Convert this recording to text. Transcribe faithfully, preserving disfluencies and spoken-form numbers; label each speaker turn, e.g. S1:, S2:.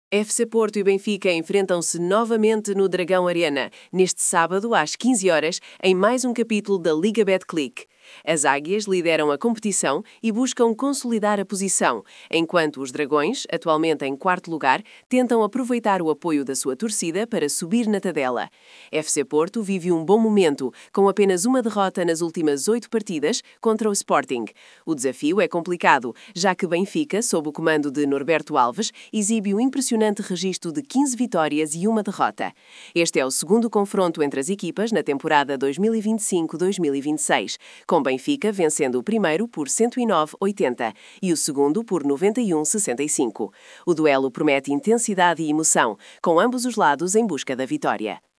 S1: F C Porto e Benfica enfrentam-se novamente no Dragão Arena, neste sábado às quinze horas, em mais um capítulo da Liga Betclic. As Águias lideram a competição e buscam consolidar a posição, enquanto os Dragões, atualmente em quarto lugar, tentam aproveitar o apoio da sua torcida para subir na tabela. F C Porto vive um bom momento, com apenas uma derrota nas últimas oito partidas contra o Sporting. O desafio é complicado, já que Benfica, sob o comando de Norberto Alves, exibe um impressionante registro de quinze vitórias e uma derrota. Este é o segundo confronto entre as equipas na temporada dois mil e vinte e cinco dois mil e vinte e seis, com Benfica vencendo o primeiro por cento e nove a oitenta e o segundo por noventa e um a sessenta e cinco. O duelo promete intensidade e emoção, com ambos os lados em busca da vitória.